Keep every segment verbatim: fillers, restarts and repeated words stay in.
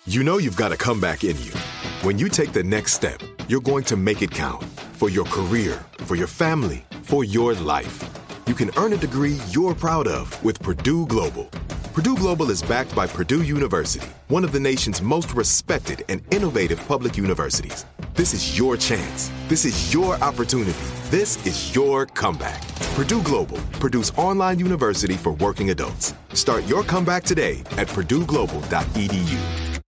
You know you've got a comeback in you. When you take the next step, you're going to make it count. For your career, for your family, for your life. You can earn a degree you're proud of with Purdue Global. Purdue Global is backed by Purdue University, one of the nation's most respected and innovative public universities. This is your chance. This is your opportunity. This is your comeback. Purdue Global, Purdue's online university for working adults. Start your comeback today at purdue global dot e d u.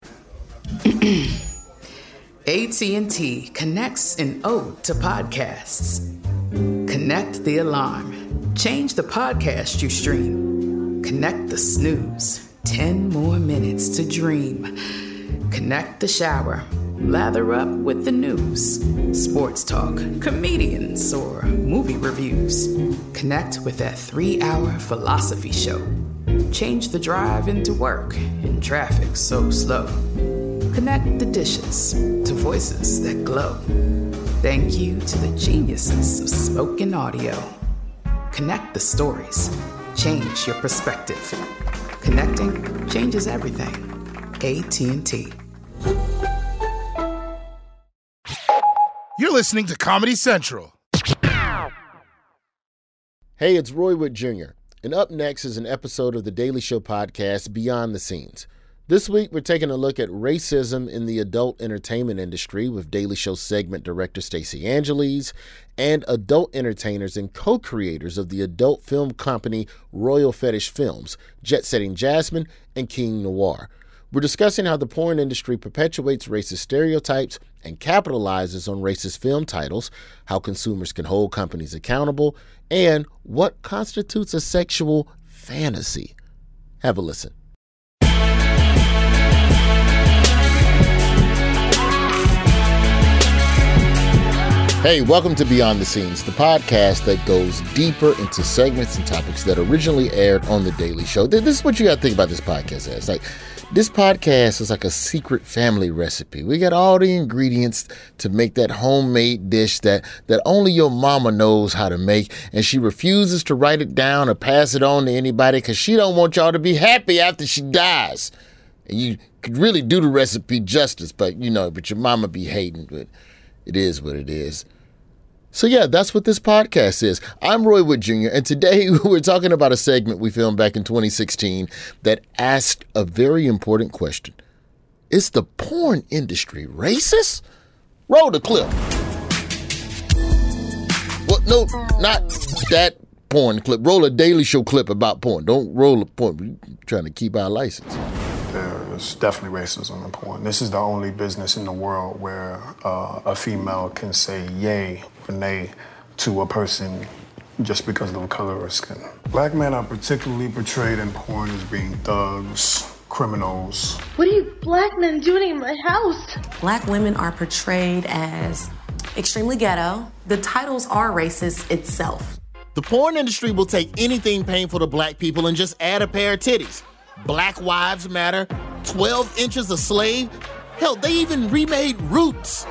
A T and T connects an ode to podcasts. Connect the alarm. Change the podcast you stream. Connect the snooze. Ten more minutes to dream. Connect the shower. Lather up with the news. Sports talk, comedians, or movie reviews. Connect with that three-hour philosophy show. Change the drive into work in traffic so slow. Connect the dishes to voices that glow. Thank you to the geniuses of spoken audio. Connect the stories. Change your perspective. Connecting changes everything. A T and T. You're listening to Comedy Central. Hey, it's Roy Wood Junior, and up next is an episode of the Daily Show podcast, Beyond the Scenes. This week, we're taking a look at racism in the adult entertainment industry with Daily Show segment director Stacey Angeles and adult entertainers and co-creators of the adult film company Royal Fetish Films, Jet Setting Jasmine and King Noir. We're discussing how the porn industry perpetuates racist stereotypes and capitalizes on racist film titles, how consumers can hold companies accountable, and what constitutes a sexual fantasy. Have a listen. Hey, welcome to Beyond the Scenes, the podcast that goes deeper into segments and topics that originally aired on The Daily Show. This is what you got to think about this podcast as. Like, this podcast is like a secret family recipe. We got all the ingredients to make that homemade dish that, that only your mama knows how to make, and she refuses to write it down or pass it on to anybody because she don't want y'all to be happy after she dies. And you could really do the recipe justice, but, you know, but your mama be hating, but it is what it is. So yeah, that's what this podcast is. I'm Roy Wood Junior, and today we're talking about a segment we filmed back in twenty sixteen that asked a very important question. Is the porn industry racist? Roll the clip. Well, no, not that porn clip. Roll a Daily Show clip about porn. Don't roll a porn. We're trying to keep our license. There's definitely racism in porn. This is the only business in the world where uh, a female can say yay or nay to a person just because of the color of her skin. Black men are particularly portrayed in porn as being thugs, criminals. What are you black men doing in my house? Black women are portrayed as extremely ghetto. The titles are racist itself. The porn industry will take anything painful to black people and just add a pair of titties. Black Wives Matter, twelve inches a slave. Hell, they even remade Roots.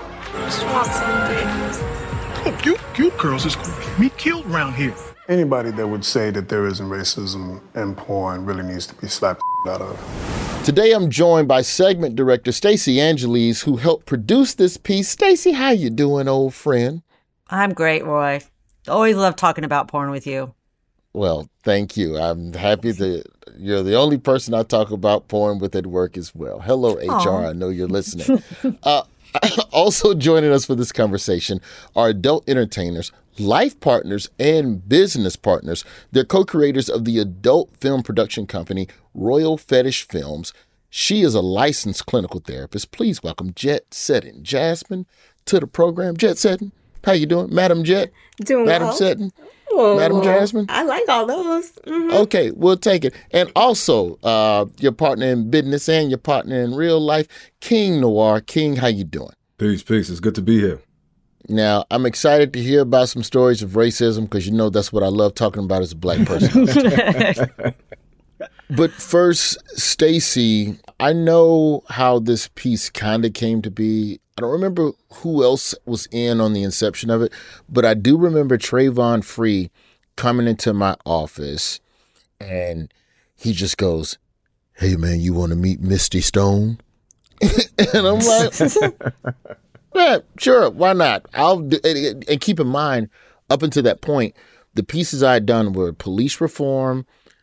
Look, you, you girls is going to get me killed around here. Anybody that would say that there isn't racism in porn really needs to be slapped out of. Today I'm joined by segment director Stacey Angeles, who helped produce this piece. Stacey, how you doing, old friend? I'm great, Roy. Always love talking about porn with you. Well, thank you. I'm happy that you're the only person I talk about porn with at work as well. Hello, H R. Aww. I know you're listening. uh, also joining us for this conversation are adult entertainers, life partners, and business partners. They're co-creators of the adult film production company, Royal Fetish Films. She is a licensed clinical therapist. Please welcome Jet Setting Jasmine to the program. Jet Setting, how you doing? Madam Jet? Doing Madam well. Setting? Oh, Madam Jasmine? I like all those. Mm-hmm. Okay, we'll take it. And also, uh, your partner in business and your partner in real life, King Noir. King, how you doing? Peace, peace. It's good to be here. Now, I'm excited to hear about some stories of racism because you know that's what I love talking about as a black person. But first, Stacey, I know how this piece kind of came to be. I don't remember who else was in on the inception of it, but I do remember Trayvon Free coming into my office and he just goes, "Hey man, you want to meet Misty Stone?" And I'm like, yeah, sure, why not? I'll do, and, and keep in mind, up until that point, the pieces I had done were police reform,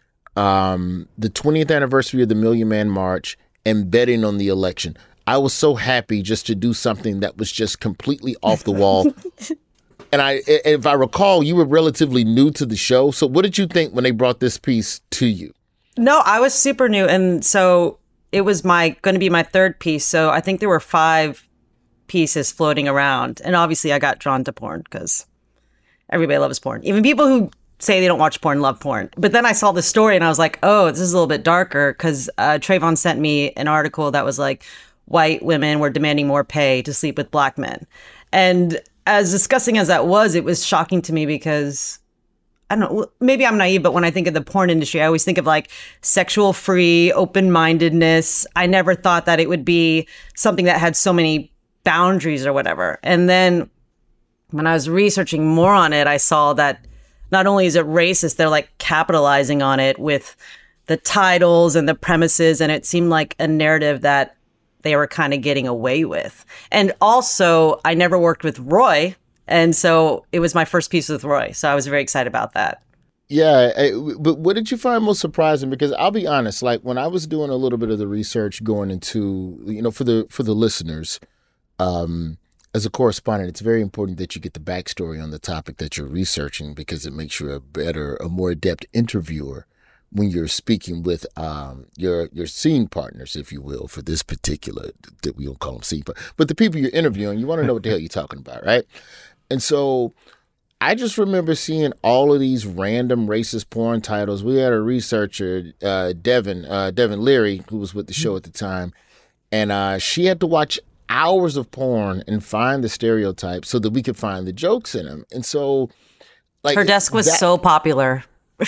um, the twentieth anniversary of the Million Man March, and betting on the election. I was so happy just to do something that was just completely off the wall. And I, if I recall, you were relatively new to the show. So what did you think when they brought this piece to you? No, I was super new. And so it was my going to be my third piece. So I think there were five pieces floating around. And obviously I got drawn to porn because everybody loves porn. Even people who say they don't watch porn love porn. But then I saw the story and I was like, oh, this is a little bit darker because uh, Trayvon sent me an article that was like, white women were demanding more pay to sleep with black men. And as disgusting as that was, it was shocking to me because, I don't know, maybe I'm naive, but when I think of the porn industry, I always think of like sexual free, open-mindedness. I never thought that it would be something that had so many boundaries or whatever. And then when I was researching more on it, I saw that not only is it racist, they're like capitalizing on it with the titles and the premises. And it seemed like a narrative that they were kind of getting away with. And also, I never worked with Roy. And so it was my first piece with Roy. So I was very excited about that. Yeah. I, but what did you find most surprising? Because I'll be honest, like when I was doing a little bit of the research going into, you know, for the for the listeners, um, as a correspondent, it's very important that you get the backstory on the topic that you're researching because it makes you a better, a more adept interviewer when you're speaking with um, your your scene partners, if you will, for this particular, that we don't call them scene, but, but the people you're interviewing, you want to know what the hell you're talking about, right? And so I just remember seeing all of these random racist porn titles. We had a researcher, uh, Devin, uh, Devin Leary, who was with the show at the time, and uh, she had to watch hours of porn and find the stereotypes so that we could find the jokes in them. And so, like, her desk was that, so popular.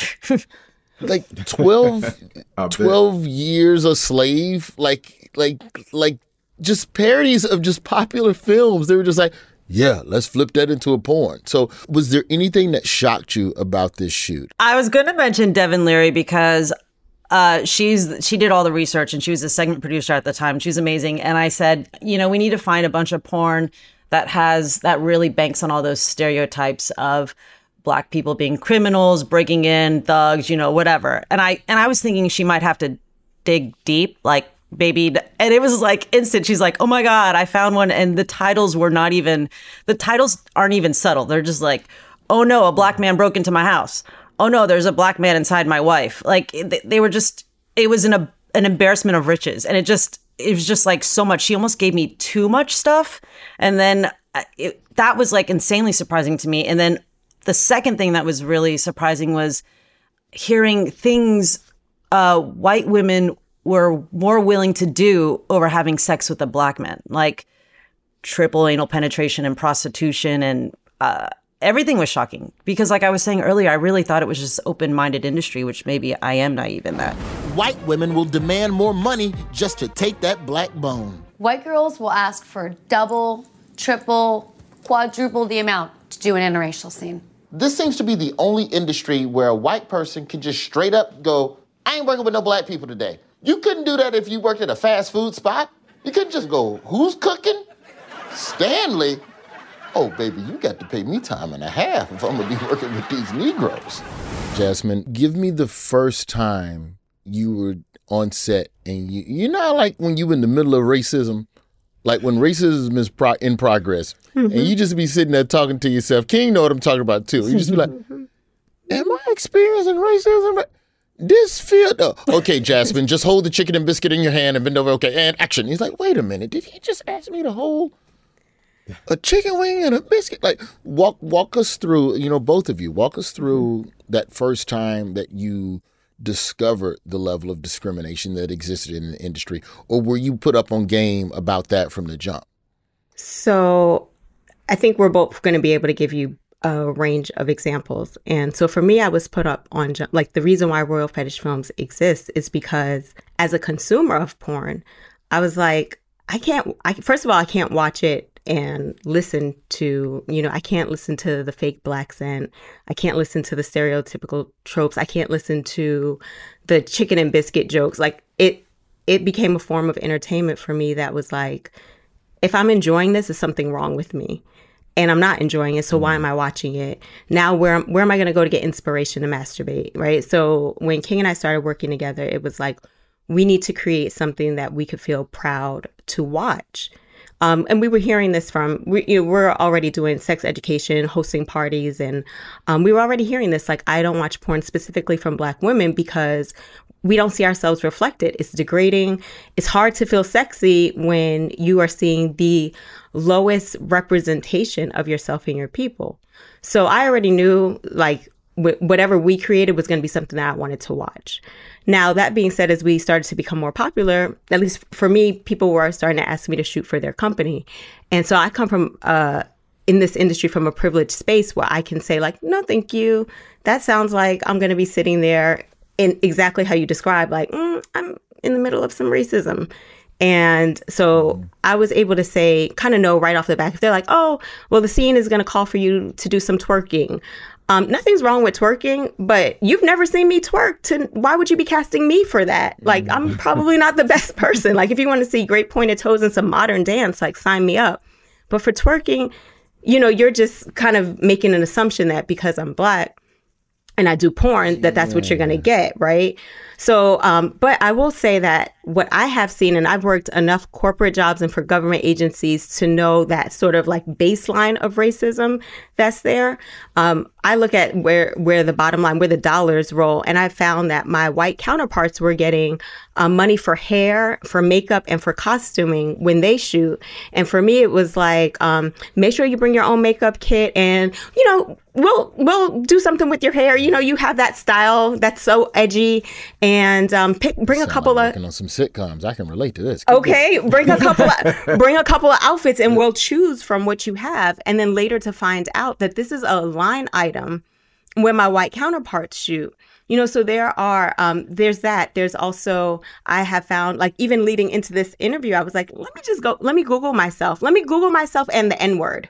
Like twelve, twelve years a slave, like, like, like just parodies of just popular films. They were just like, yeah, let's flip that into a porn. So was there anything that shocked you about this shoot? I was going to mention Devin Leary because uh, she's she did all the research and she was a segment producer at the time. She was amazing. And I said, you know, we need to find a bunch of porn that has, that really banks on all those stereotypes of Black people being criminals, breaking in, thugs, you know, whatever. And I and I was thinking she might have to dig deep, like maybe. And it was like instant. She's like, oh my God, I found one. And the titles were not even, the titles aren't even subtle. They're just like, oh no, a Black man broke into my house. Oh no, there's a Black man inside my wife. Like they, they were just, it was an, an embarrassment of riches. And it just, it was just like so much. She almost gave me too much stuff. And then it, that was like insanely surprising to me. And then the second thing that was really surprising was hearing things uh, white women were more willing to do over having sex with a Black man, like triple anal penetration and prostitution. And uh, everything was shocking because like I was saying earlier, I really thought it was just open-minded industry, which maybe I am naive in that. White women will demand more money just to take that black bone. White girls will ask for double, triple, quadruple the amount to do an interracial scene. This seems to be the only industry where a white person can just straight up go, I ain't working with no Black people today. You couldn't do that if you worked at a fast food spot. You couldn't just go, who's cooking? Stanley? Oh, baby, you got to pay me time and a half if I'm going to be working with these Negroes. Jasmine, give me the first time you were on set and you, you know, like when you were in the middle of racism, like when racism is pro- in progress, mm-hmm. and you just be sitting there talking to yourself. King know what I'm talking about too. You just be like, am I experiencing racism? This feel oh, okay, Jasmine, just hold the chicken and biscuit in your hand and bend over. Okay, and action. He's like, wait a minute, did he just ask me to hold a chicken wing and a biscuit? Like, walk walk us through, you know, both of you, walk us through that first time that you discovered the level of discrimination that existed in the industry, or were you put up on game about that from the jump? So I think we're both going to be able to give you a range of examples. And so for me, I was put up on, like, the reason why Royal Fetish Films exists is because as a consumer of porn, I was like, I can't, I, first of all, I can't watch it and listen to, you know, I can't listen to the fake black scent. I can't listen to the stereotypical tropes. I can't listen to the chicken and biscuit jokes. Like, it, it became a form of entertainment for me that was like, if I'm enjoying this, there's something wrong with me. And I'm not enjoying it, so why am I watching it? Now, where where am I going to go to get inspiration to masturbate, right? So when King and I started working together, it was like, we need to create something that we could feel proud to watch. Um, and we were hearing this from, we, you know, we're already doing sex education, hosting parties, and um, we were already hearing this, like, I don't watch porn specifically from Black women because we don't see ourselves reflected. It's degrading. It's hard to feel sexy when you are seeing the lowest representation of yourself and your people. So I already knew, like, wh- whatever we created was going to be something that I wanted to watch. Now, that being said, as we started to become more popular, at least for me, people were starting to ask me to shoot for their company. And so I come from, uh, in this industry from a privileged space where I can say, like, no, thank you. That sounds like I'm going to be sitting there in exactly how you describe, like, mm, I'm in the middle of some racism. And so I was able to say, kind of know right off the bat, if they're like, oh, well, the scene is going to call for you to do some twerking. Um, nothing's wrong with twerking, but you've never seen me twerk. To why would you be casting me for that? Like, I'm probably not the best person. Like, if you want to see great pointed toes and some modern dance, like, sign me up. But for twerking, you know, you're just kind of making an assumption that because I'm Black and I do porn, that that's what you're going to get, right? So, um, but I will say that what I have seen, and I've worked enough corporate jobs and for government agencies to know that sort of like baseline of racism that's there. Um, I look at where where the bottom line, where the dollars roll, and I found that my white counterparts were getting uh, money for hair, for makeup, and for costuming when they shoot. And for me, it was like, um, make sure you bring your own makeup kit, and you know, we'll we'll do something with your hair. You know, you have that style that's so edgy, and um, pick bring a couple like of on some sitcoms. I can relate to this. Keep okay, going. bring a couple of bring a couple of outfits, and we'll choose from what you have, and then later to find out that this is a line item where my white counterparts shoot. You know, so there are, um, there's that. There's also, I have found, like, even leading into this interview, I was like, let me just go, let me Google myself. Let me Google myself and the N-word.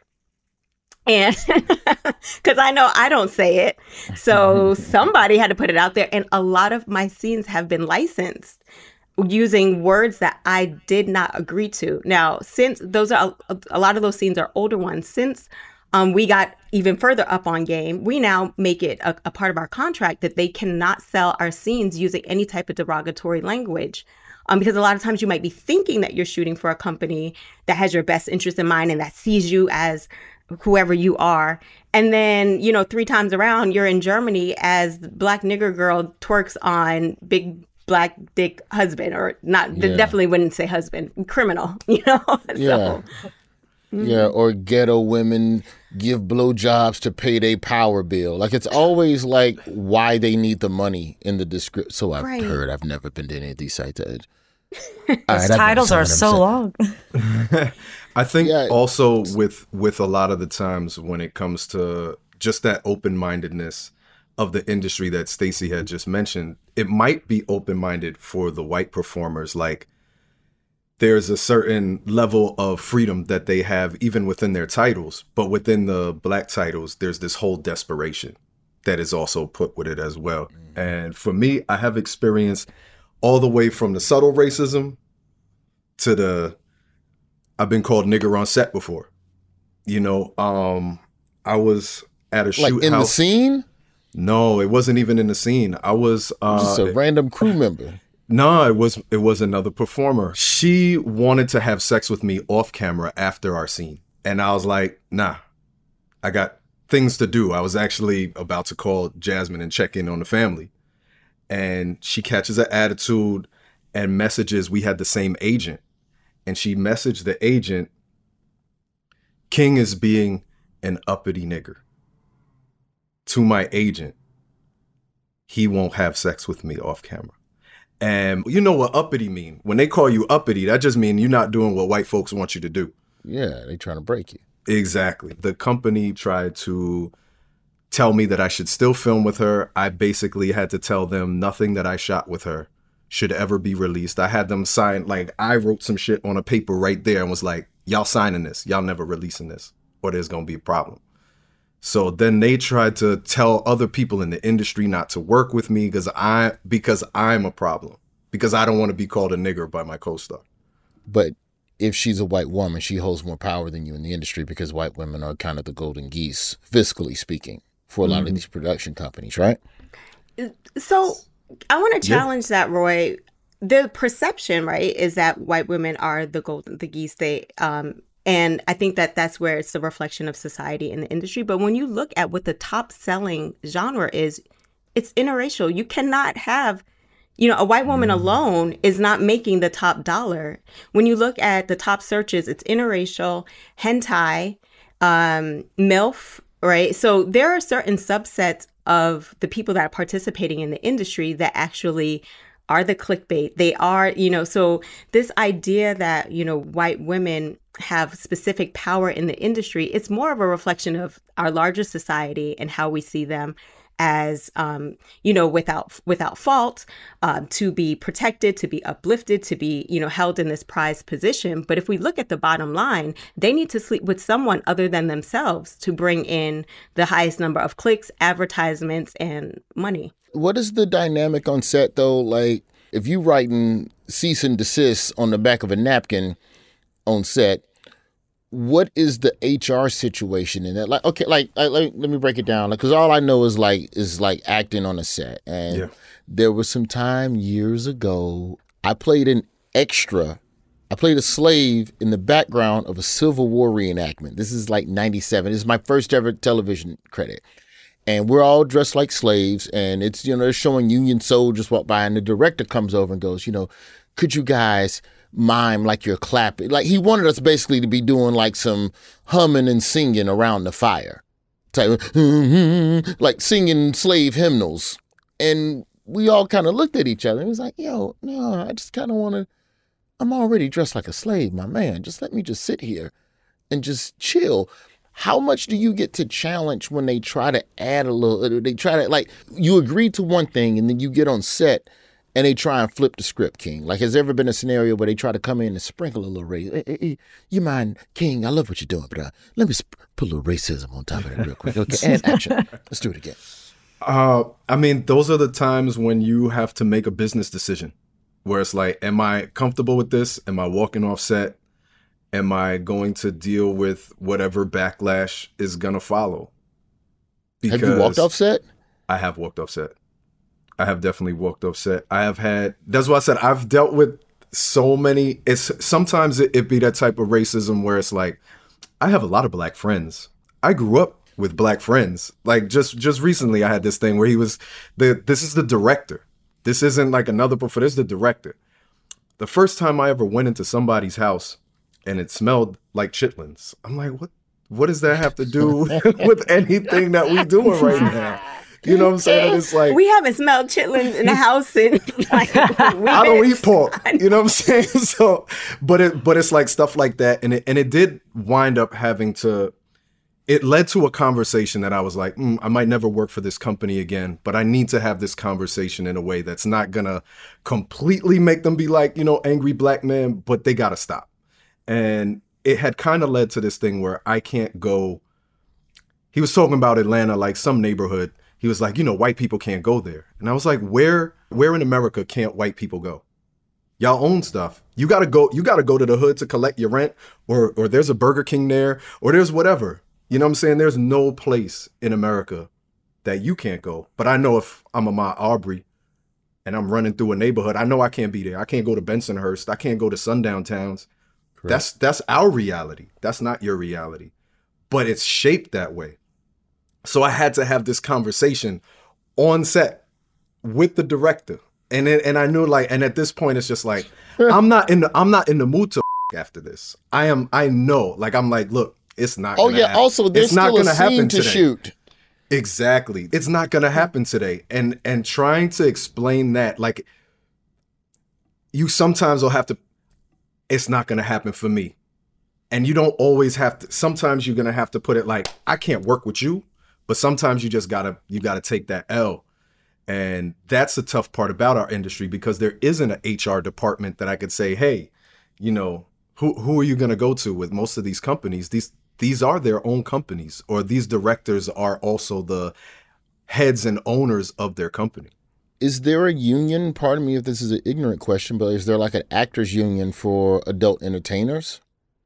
And because I know I don't say it. So somebody had to put it out there. And a lot of my scenes have been licensed using words that I did not agree to. Now, since those are, a, a lot of those scenes are older ones, since Um, we got even further up on game, we now make it a, a part of our contract that they cannot sell our scenes using any type of derogatory language. Um, because a lot of times you might be thinking that you're shooting for a company that has your best interest in mind and that sees you as whoever you are. And then, you know, three times around, you're in Germany as Black nigger girl twerks on big Black dick husband, or not, Yeah. definitely wouldn't say husband, criminal, you know? Yeah. So, Yeah, or ghetto women give blowjobs to pay their power bill. Like, it's always like why they need the money in the description. So I've Right. heard. I've never been to any of these sites. All Those right, I've titles been are to some so of them. long. I think Yeah. also with with a lot of the times when it comes to just that open-mindedness of the industry that Stacey had just mentioned, it might be open-minded for the white performers. Like, there's a certain level of freedom that they have even within their titles, but within the Black titles, there's this whole desperation that is also put with it as well. And for me, I have experienced all the way from the subtle racism to the, I've been called nigger on set before. You know, um, I was at a shoot Like in house. the scene? No, it wasn't even in the scene. I was uh, Just a random crew member. No, it was it was another performer. She wanted to have sex with me off camera after our scene. And I was like, nah, I got things to do. I was actually about to call Jasmine and check in on the family. And she catches an attitude and messages, we had the same agent. And she messaged the agent, King is being an uppity nigger. To my agent, he won't have sex with me off camera. And you know what uppity mean? When they call you uppity, that just means you're not doing what white folks want you to do. Yeah, they trying to break you. Exactly. The company tried to tell me that I should still film with her. I basically had to tell them nothing that I shot with her should ever be released. I had them sign, like, I wrote some shit on a paper right there and was like, y'all signing this. Y'all never releasing this, or there's going to be a problem. So then they tried to tell other people in the industry not to work with me because I because I'm a problem. because I don't want to be called a nigger by my co-star. But if she's a white woman, she holds more power than you in the industry because white women are kind of the golden geese, fiscally speaking, for a lot mm-hmm. of these production companies, right? So I want to challenge yeah. that, Roy. The perception, right, is that white women are the golden, the geese. They, um, and I think that that's where it's the reflection of society in the industry. But when you look at what the top selling genre is, it's interracial. You cannot have, you know, a white woman alone is not making the top dollar. When you look at the top searches, it's interracial, hentai, um, MILF, right? So there are certain subsets of the people that are participating in the industry that actually are the clickbait. They are, you know, so this idea that, you know, white women have specific power in the industry, it's more of a reflection of our larger society and how we see them as, um, you know, without without fault, um, to be protected, to be uplifted, to be, you know, held in this prized position. But if we look at the bottom line, they need to sleep with someone other than themselves to bring in the highest number of clicks, advertisements, and money. What is the dynamic on set, though? Like, if you writing cease and desist on the back of a napkin on set, what is the H R situation in that? Like, okay, like, like let, let me break it down. Like, because all I know is like is like acting on a set, and yeah. there was some time years ago I played an extra. I played a slave in the background of a Civil War reenactment. This is like ninety-seven. This is my first ever television credit. And we're all dressed like slaves, and it's, you know, they're showing Union soldiers walk by, and the director comes over and goes, you know, could you guys mime like you're clapping? Like, he wanted us basically to be doing like some humming and singing around the fire, type, like singing slave hymnals. And we all kind of looked at each other and was like, yo, no, I just kind of want to, I'm already dressed like a slave, my man. Just let me just sit here and just chill. How much do you get to challenge when they try to add a little, they try to, like, you agree to one thing and then you get on set and they try and flip the script, King? Like, has there ever been a scenario where they try to come in and sprinkle a little race? Hey, hey, hey, you mind, King, I love what you're doing, but uh, let me sp- put a little racism on top of that real quick. Okay, and action. Let's do it again. Uh, I mean, those are the times when you have to make a business decision where it's like, am I comfortable with this? Am I walking off set? Am I going to deal with whatever backlash is going to follow? Because have you walked off set? I have walked off set. I have definitely walked off set. I have had, that's why I said I've dealt with so many, it's sometimes it, it be that type of racism where it's like, I have a lot of black friends. I grew up with black friends. Like just, just recently I had this thing where he was, the this is the director. This isn't like another performer, this is the director. The first time I ever went into somebody's house and it smelled like chitlins, I'm like, what, what does that have to do with anything that we're doing right now? You know what I'm saying? It's like, we haven't smelled chitlins in the house in like I don't eat pork. You know what I'm saying? So, but it, but it's like stuff like that, and it, and it did wind up having to. It led to a conversation that I was like, mm, I might never work for this company again, but I need to have this conversation in a way that's not gonna completely make them be like, you know, angry black men, but they gotta stop. And it had kind of led to this thing where I can't go. He was talking about Atlanta, like some neighborhood. He was like, you know, white people can't go there. And I was like, where, where in America can't white people go? Y'all own stuff. You gotta go, you gotta go to the hood to collect your rent, or or there's a Burger King there, or there's whatever. You know what I'm saying? There's no place in America that you can't go. But I know if I'm Ahmaud Arbery and I'm running through a neighborhood, I know I can't be there. I can't go to Bensonhurst. I can't go to sundown towns. Correct. That's that's our reality. That's not your reality. But it's shaped that way. So I had to have this conversation on set with the director. And it, and I knew like, and at this point it's just like, I'm not in the, I'm not in the mood to after this. I am, I know, like, I'm like, look, it's not Oh gonna yeah, happen. also there's it's not still gonna a scene happen to today. shoot. Exactly. It's not going to happen today. And and trying to explain that, like, you sometimes will have to, it's not going to happen for me. And you don't always have to, sometimes you're going to have to put it like, I can't work with you, but sometimes you just got to, you got to take that L. And that's the tough part about our industry, because there isn't an H R department that I could say, hey, you know, who who are you going to go to with most of these companies? These These are their own companies, or these directors are also the heads and owners of their company. is there a union? Pardon me if this is an ignorant question, but is there like an actors union for adult entertainers?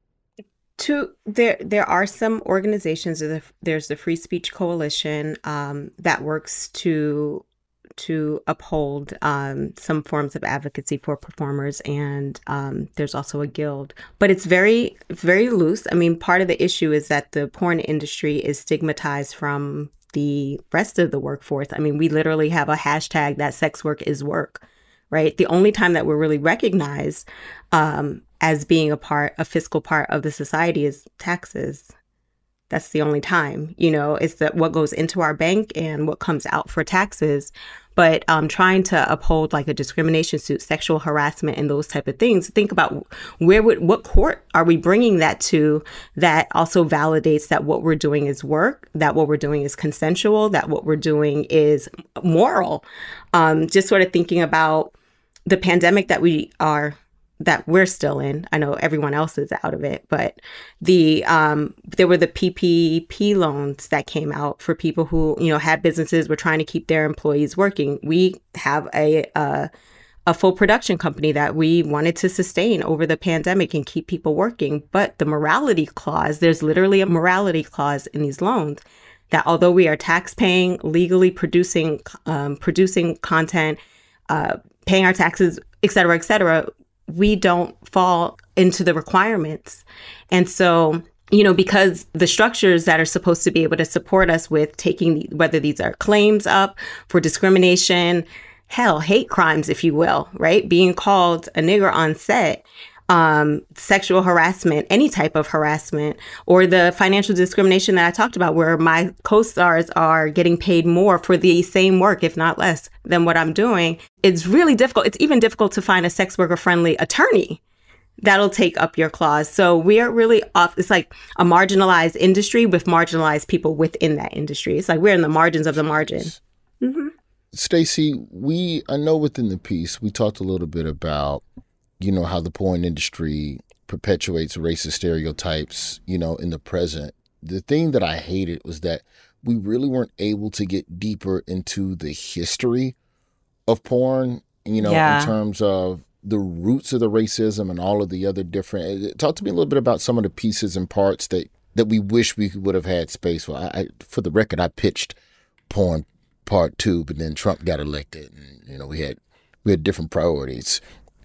To there, there are some organizations. There's the Free Speech Coalition um, that works to to uphold um, some forms of advocacy for performers, and um, there's also a guild. But it's very, very loose. I mean, part of the issue is that the porn industry is stigmatized from the rest of the workforce. I mean, we literally have a hashtag that sex work is work, right? The only time that we're really recognized um, as being a part, a fiscal part of the society is taxes. That's the only time, you know, it's that what goes into our bank and what comes out for taxes. But um, trying to uphold like a discrimination suit, sexual harassment, and those type of things. Think about where would what court are we bringing that to? That also validates that what we're doing is work, that what we're doing is consensual, that what we're doing is moral. Um, just sort of thinking about the pandemic that we are. that we're still in. I know everyone else is out of it, but the um, there were the P P P loans that came out for people who, you know, had businesses, were trying to keep their employees working. We have a, a a full production company that we wanted to sustain over the pandemic and keep people working. But the morality clause, there's literally a morality clause in these loans that although we are tax paying, legally producing um, producing content, uh, paying our taxes, et cetera, et cetera, we don't fall into the requirements. And so, you know, because the structures that are supposed to be able to support us with taking, whether these are claims up for discrimination, hell, hate crimes, if you will, right? Being called a nigger on set, um, sexual harassment, any type of harassment, or the financial discrimination that I talked about, where my co-stars are getting paid more for the same work, if not less, than what I'm doing. It's really difficult. It's even difficult to find a sex worker friendly attorney that'll take up your clause. So we are really off. It's like a marginalized industry with marginalized people within that industry. It's like we're in the margins of the margin. Mm-hmm. Stacey, we, I know within the piece, we talked a little bit about, you know, how the porn industry perpetuates racist stereotypes, you know, in the present. The thing that I hated was that we really weren't able to get deeper into the history of porn, you know, yeah. in terms of the roots of the racism and all of the other different. Talk to me a little bit about some of the pieces and parts that, that we wish we would have had space for. I, I, for the record, I pitched porn part two, but then Trump got elected, and you know we had we had different priorities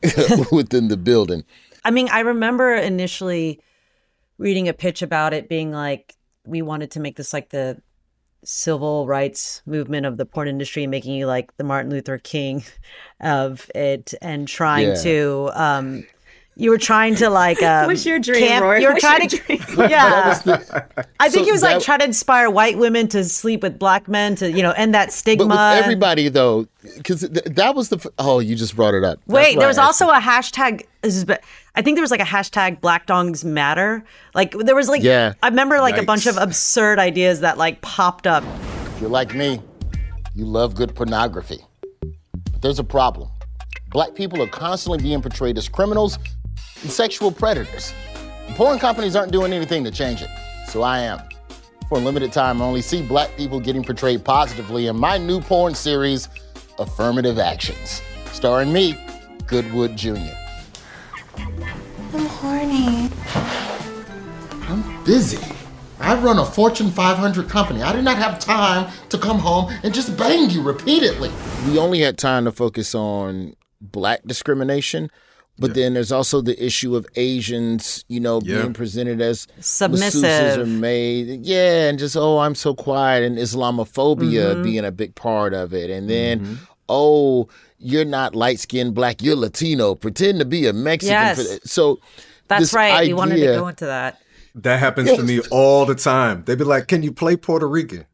within the building. I mean, I remember initially reading a pitch about it being like, we wanted to make this like the civil rights movement of the porn industry, making you like the Martin Luther King of it, and trying yeah. to um you were trying to like um what's your dream camp, Roy? you were What's trying your to dream? yeah the, I think so he was that, like trying to inspire white women to sleep with black men, to, you know, end that stigma. But with everybody though, because th- that was the oh you just brought it up. That's Wait, there was also you. a hashtag. This is, I think there was like a hashtag Black Dongs Matter. Like there was like yeah. I remember like Yikes. a bunch of absurd ideas that like popped up. If you're like me, you love good pornography. But there's a problem. Black people are constantly being portrayed as criminals and sexual predators. And porn companies aren't doing anything to change it. So I am. For a limited time, I only see black people getting portrayed positively in my new porn series, Affirmative Actions, starring me, Goodwood Junior I'm horny. I'm busy. I run a Fortune five hundred company. I did not have time to come home and just bang you repeatedly. We only had time to focus on black discrimination, but yeah. then there's also the issue of Asians, you know, yeah. being presented as submissive masseuses or made. Yeah, and just, oh, I'm so quiet, and Islamophobia mm-hmm. being a big part of it. And then, mm-hmm. oh, you're not light-skinned black, you're Latino. Pretend to be a Mexican. Yes. For so That's right. Idea, we wanted to go into that. That happens yes. to me all the time. They be like, can you play Puerto Rican?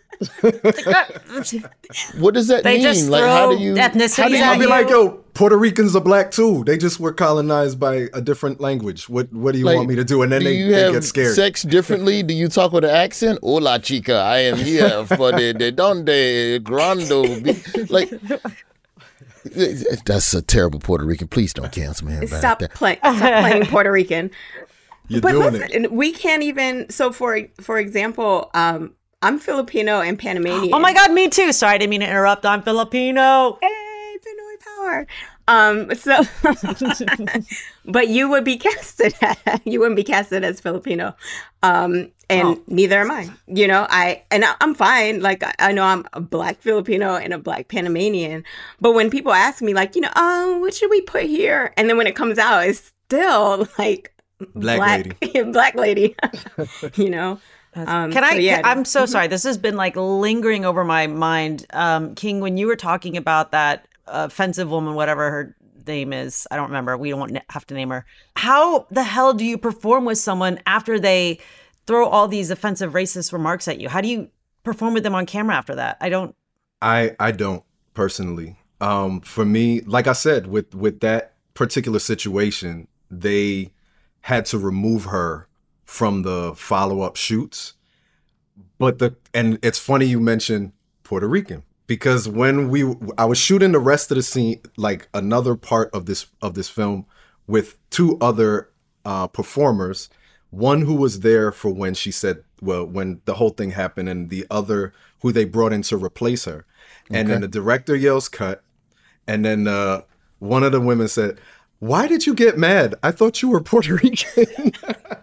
What does that they mean? Just like, throw how do you? Ethnicities how do you I'll be you? like, yo, Puerto Ricans are black too. They just were colonized by a different language. What What do you like, want me to do? And then do they, you they have get scared. Sex differently? Do you talk with an accent? Hola, chica. I am here for the de donde grando. Like. That's a terrible Puerto Rican. Please don't cancel me. Stop, play, stop playing Puerto Rican. You're but doing listen, it. We can't even. So for for example, um, I'm Filipino and Panamanian. Oh my God, me too. Sorry, I didn't mean to interrupt. I'm Filipino. Hey, Pinoy power. Um, so, but you would be casted, you wouldn't be casted as Filipino. Um, and oh. neither am I, you know, I, and I, I'm fine. Like, I, I know I'm a Black Filipino and a Black Panamanian, but when people ask me like, you know, oh, what should we put here? And then when it comes out, it's still like Black, black lady, Black lady, you know? Um, can I, so yeah. can, I'm so sorry. This has been like lingering over my mind. Um, King, when you were talking about that offensive woman, whatever her name is, I don't remember. We don't have to name her. How the hell do you perform with someone after they throw all these offensive racist remarks at you? How do you perform with them on camera after that? I don't. I I don't personally. Um, for me, like I said, with with that particular situation, they had to remove her from the follow-up shoots. But the and it's funny you mentioned Puerto Rican, because when we I was shooting the rest of the scene, like another part of this of this film with two other uh, performers, one who was there for when she said, well, when the whole thing happened, and the other who they brought in to replace her. And okay. then the director yells cut, and then uh, one of the women said, "Why did you get mad? I thought you were Puerto Rican."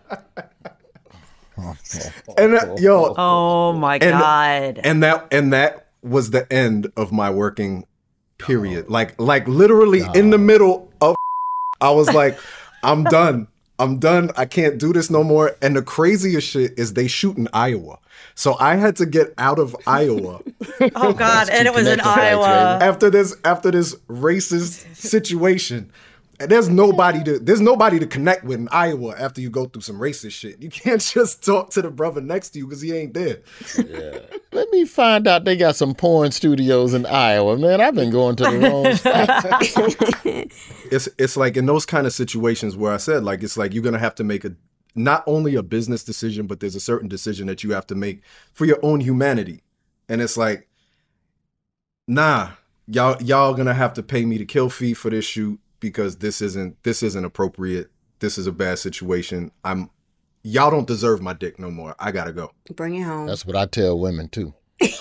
and uh, yo, oh my and, God! And that and that was the end of my working period. Oh. Like like literally oh. in the middle of, I was like, I'm done. I'm done. I can't do this no more. And the craziest shit is they shoot in Iowa. So I had to get out of Iowa. Oh God, and it was in Iowa. After this after this racist situation. And there's nobody to there's nobody to connect with in Iowa after you go through some racist shit. You can't just talk to the brother next to you because he ain't there. Yeah. Let me find out they got some porn studios in Iowa, man. I've been going to the wrong spot. It's it's like in those kind of situations where I said, like, it's like you're gonna have to make a not only a business decision, but there's a certain decision that you have to make for your own humanity. And it's like, nah, y'all y'all gonna have to pay me the kill fee for this shoot, because this isn't this isn't appropriate. This is a bad situation. I'm y'all don't deserve my dick no more. I gotta go. Bring it home. That's what I tell women too.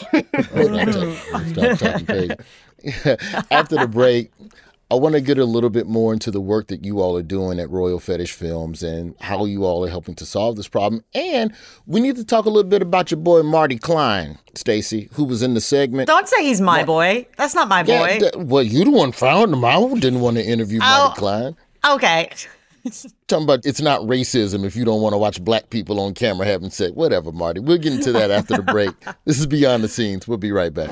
Start talking crazy. After the break, I want to get a little bit more into the work that you all are doing at Royal Fetish Films and how you all are helping to solve this problem. And we need to talk a little bit about your boy Marty Klein, Stacey, who was in the segment. Don't say he's my Mar- boy. That's not my boy. Yeah, th- well, you the one found him. I didn't want to interview Marty oh, Klein. Okay. Talking about it's not racism if you don't want to watch black people on camera having sex. Whatever, Marty. We'll get into that after the break. This is Beyond the Scenes. We'll be right back.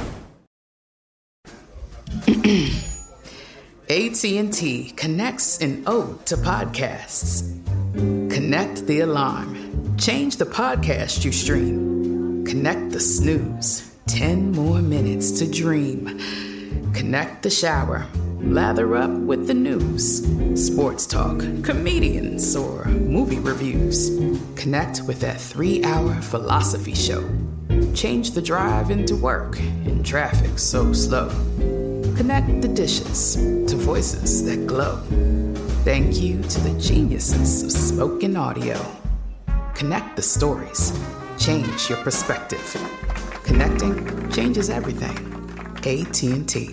A T and T connects an ode to podcasts. Connect the alarm. Change the podcast you stream. Connect the snooze. Ten more minutes to dream. Connect the shower. Lather up with the news. Sports talk, comedians, or movie reviews. Connect with that three-hour philosophy show. Change the drive into work in traffic so slow. Connect the dishes to voices that glow. Thank you to the geniuses of spoken audio. Connect the stories. Change your perspective. Connecting changes everything. A T and T.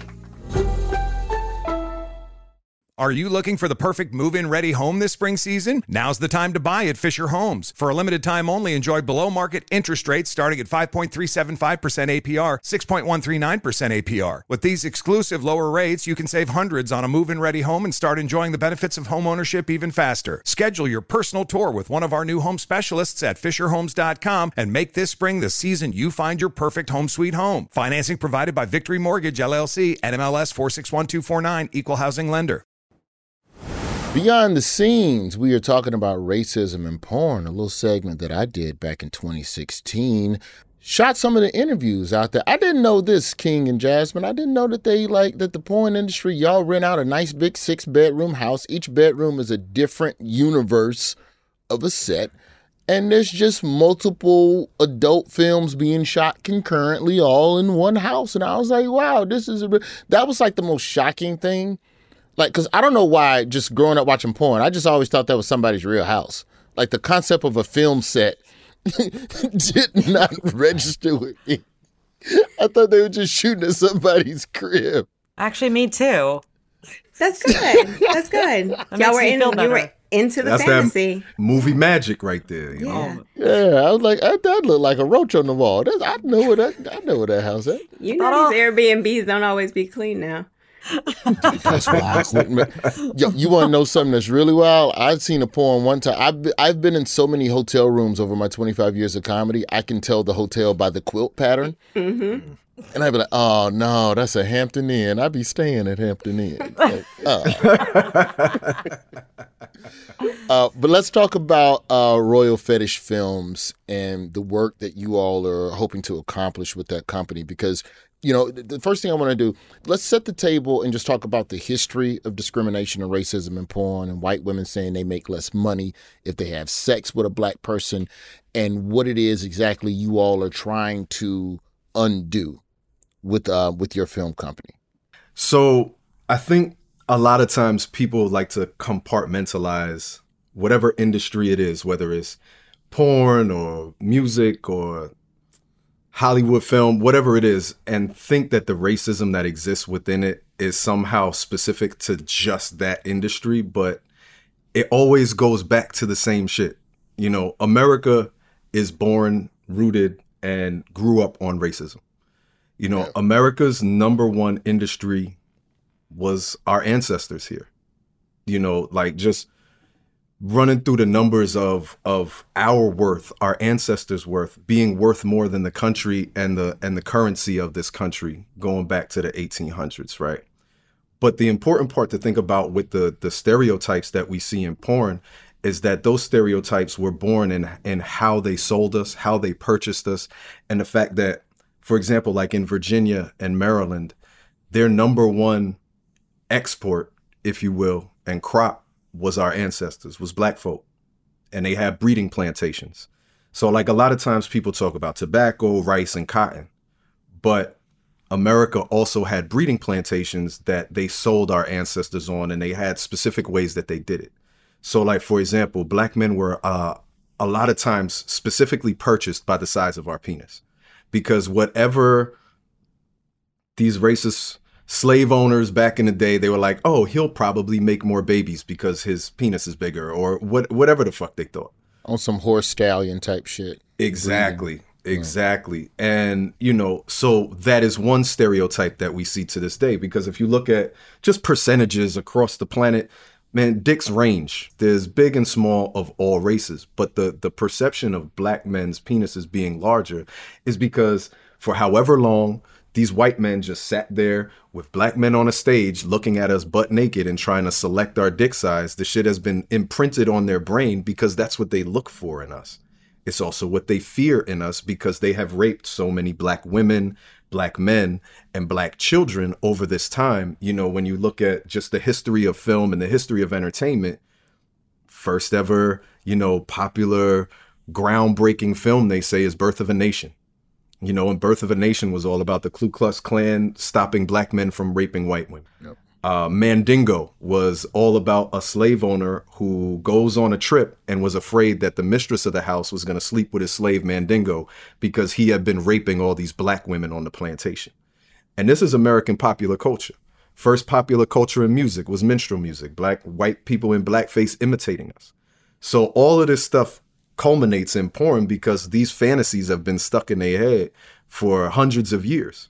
Are you looking for the perfect move-in ready home this spring season? Now's the time to buy at Fisher Homes. For a limited time only, enjoy below-market interest rates starting at five point three seven five percent A P R, six point one three nine percent A P R. With these exclusive lower rates, you can save hundreds on a move-in ready home and start enjoying the benefits of home ownership even faster. Schedule your personal tour with one of our new home specialists at fisher homes dot com and make this spring the season you find your perfect home sweet home. Financing provided by Victory Mortgage, L L C, N M L S four six one two four nine, Equal Housing Lender. Beyond the Scenes, we are talking about racism and porn, a little segment that I did back in twenty sixteen. Shot some of the interviews out there. I didn't know this, King and Jasmine. I didn't know that they like that the porn industry, y'all rent out a nice big six bedroom house. Each bedroom is a different universe of a set. And there's just multiple adult films being shot concurrently all in one house. And I was like, wow, this is a, that was like the most shocking thing. Like, because I don't know why, just growing up watching porn, I just always thought that was somebody's real house. Like, the concept of a film set did not register with me. I thought they were just shooting at somebody's crib. Actually, me too. That's good. That's good. That Y'all makes were me in, feel you better. were into the That's fantasy. that movie magic right there. You Yeah. know? Yeah, I was like, that, that looked like a roach on the wall. That's, I know where that. I know where that house at. You know these Airbnbs don't always be clean now. That's why I couldn't. Yo, you want to know something that's really wild? I've seen a porn one time. I've been, I've been in so many hotel rooms over my twenty-five years of comedy. I can tell the hotel by the quilt pattern. Mm-hmm. And I'd be like, oh, no, that's a Hampton Inn. I'd be staying at Hampton Inn. Like, uh. uh, but let's talk about uh, Royal Fetish Films and the work that you all are hoping to accomplish with that company. Because, you know, the first thing I want to do, let's set the table and just talk about the history of discrimination and racism in porn and white women saying they make less money if they have sex with a black person and what it is exactly you all are trying to undo with uh with your film company. So I think a lot of times people like to compartmentalize whatever industry it is, whether it's porn or music or Hollywood film, whatever it is, and think that the racism that exists within it is somehow specific to just that industry. But it always goes back to the same shit. You know, America is born, rooted, and grew up on racism. You know, yeah. America's number one industry was our ancestors here. You know, like just running through the numbers of of our worth, our ancestors' worth, being worth more than the country and the and the currency of this country going back to the eighteen hundreds, right? But the important part to think about with the the stereotypes that we see in porn is that those stereotypes were born in in how they sold us, how they purchased us, and the fact that, for example, like in Virginia and Maryland, their number one export, if you will, and crop was our ancestors, was black folk. And they had breeding plantations. So like a lot of times people talk about tobacco, rice, and cotton. But America also had breeding plantations that they sold our ancestors on, and they had specific ways that they did it. So like, for example, black men were uh, a lot of times specifically purchased by the size of our penis. Because whatever these racist slave owners back in the day, they were like, oh, he'll probably make more babies because his penis is bigger, or what, whatever the fuck they thought. On some horse stallion type shit. Exactly. Breeding. Exactly. Yeah. And, you know, so that is one stereotype that we see to this day, because if you look at just percentages across the planet, man, dicks range. There's big and small of all races. But the, the perception of black men's penises being larger is because for however long, these white men just sat there with black men on a stage looking at us butt naked and trying to select our dick size. The shit has been imprinted on their brain because that's what they look for in us. It's also what they fear in us because they have raped so many black women, black men, and black children over this time. You know, when you look at just the history of film and the history of entertainment, first ever, you know, popular groundbreaking film, they say, is Birth of a Nation. You know, and Birth of a Nation was all about the Ku Klux Klan stopping black men from raping white women. Yep. Uh, Mandingo was all about a slave owner who goes on a trip and was afraid that the mistress of the house was going to sleep with his slave Mandingo because he had been raping all these black women on the plantation. And this is American popular culture. First popular culture in music was minstrel music, black, white people in blackface imitating us. So all of this stuff culminates in porn because these fantasies have been stuck in their head for hundreds of years.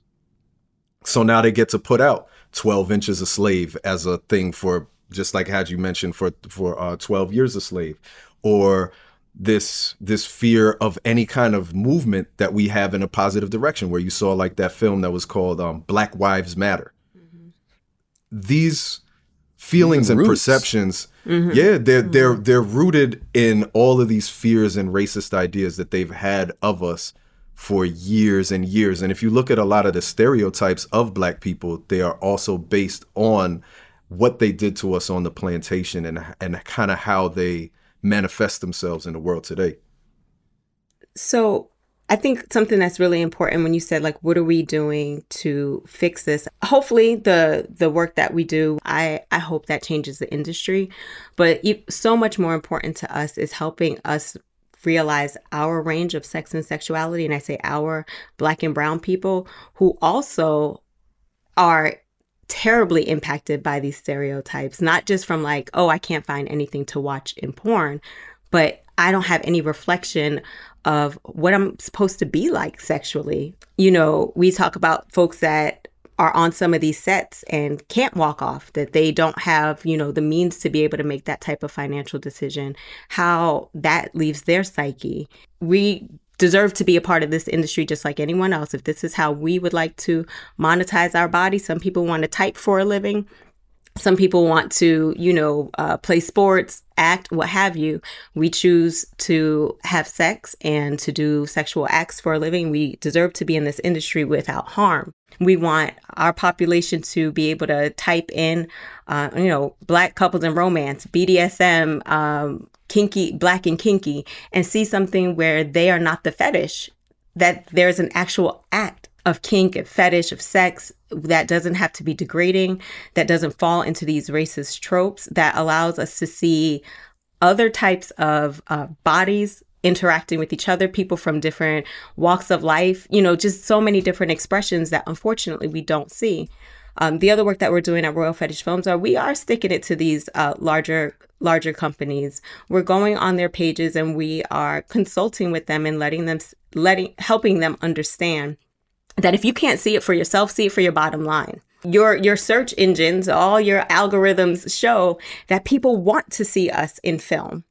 So now they get to put out twelve inches a slave as a thing for, just like had you mentioned, for for uh, twelve years a slave, or this this fear of any kind of movement that we have in a positive direction, where you saw like that film that was called um, Black Wives Matter. Mm-hmm. These feelings and perceptions, mm-hmm. yeah, they're mm-hmm. they're they're rooted in all of these fears and racist ideas that they've had of us for years and years. And if you look at a lot of the stereotypes of black people, they are also based on what they did to us on the plantation and and kind of how they manifest themselves in the world today. So I think something that's really important when you said, like, what are we doing to fix this? Hopefully the the work that we do, I, I hope that changes the industry. But so much more important to us is helping us realize our range of sex and sexuality, and I say our Black and brown people who also are terribly impacted by these stereotypes, not just from like, oh, I can't find anything to watch in porn, but I don't have any reflection of what I'm supposed to be like sexually. You know, we talk about folks that are on some of these sets and can't walk off, that they don't have, you know, the means to be able to make that type of financial decision, how that leaves their psyche. We deserve to be a part of this industry just like anyone else. If this is how we would like to monetize our body, some people want to type for a living. Some people want to, you know, uh, play sports, act, what have you. We choose to have sex and to do sexual acts for a living. We deserve to be in this industry without harm. We want our population to be able to type in, uh, you know, Black couples and romance, B D S M, um, kinky, Black and kinky, and see something where they are not the fetish, that there's an actual act of kink, of fetish, of sex that doesn't have to be degrading, that doesn't fall into these racist tropes, that allows us to see other types of uh, bodies interacting with each other, people from different walks of life, you know, just so many different expressions that unfortunately we don't see. Um, the other work that we're doing at Royal Fetish Films are we are sticking it to these uh, larger larger companies. We're going on their pages and we are consulting with them and letting them letting helping them understand that if you can't see it for yourself, see it for your bottom line. Your your search engines, all your algorithms show that people want to see us in film.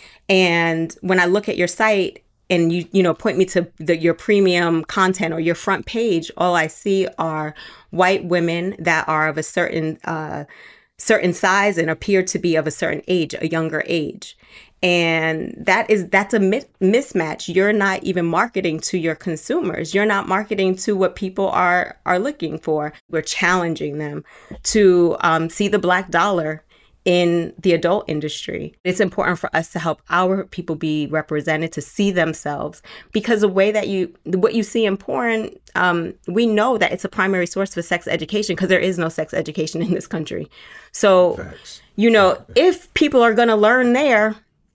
And when I look at your site and you you know point me to the, your premium content or your front page, all I see are white women that are of a certain uh, certain size and appear to be of a certain age, a younger age. And that is that's a mi- mismatch. You're not even marketing to your consumers. You're not marketing to what people are are looking for. We're challenging them to um, see the Black dollar in the adult industry. It's important for us to help our people be represented, to see themselves, because the way that you, what you see in porn, um, we know that it's a primary source for sex education because there is no sex education in this country. So, Facts. you know, Facts. if people are going to learn there,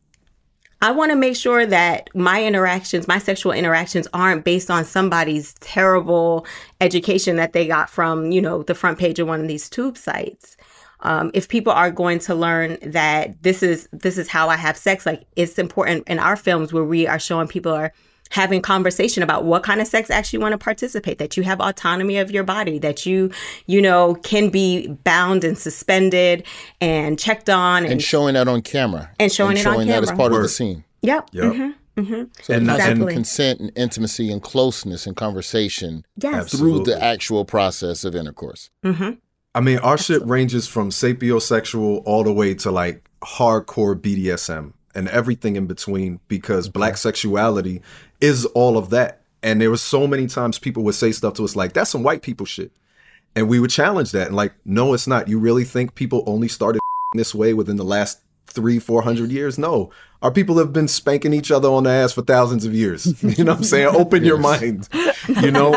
I want to make sure that my interactions, my sexual interactions aren't based on somebody's terrible education that they got from, you know, the front page of one of these tube sites. Um, if people are going to learn that this is this is how I have sex, like it's important in our films where we are showing people are having conversation about what kind of sex actually want to participate, that you have autonomy of your body, that you, you know, can be bound and suspended and checked on. And, and showing that on camera. And showing and it showing on camera. that as part Word. of the scene. Yep. Yep. Mm-hmm. Mm-hmm. So and, exactly. and consent and intimacy and closeness and conversation yes. through the actual process of intercourse. Mm-hmm. I mean, our Absolutely. shit ranges from sapiosexual all the way to like hardcore B D S M and everything in between, because okay. Black sexuality is all of that. And there was so many times people would say stuff to us like, that's some white people shit. And we would challenge that. And like, no, it's not. You really think people only started this way within the last three, four hundred years? No. Our people have been spanking each other on the ass for thousands of years. You know what I'm saying? Open yes. your mind, you know?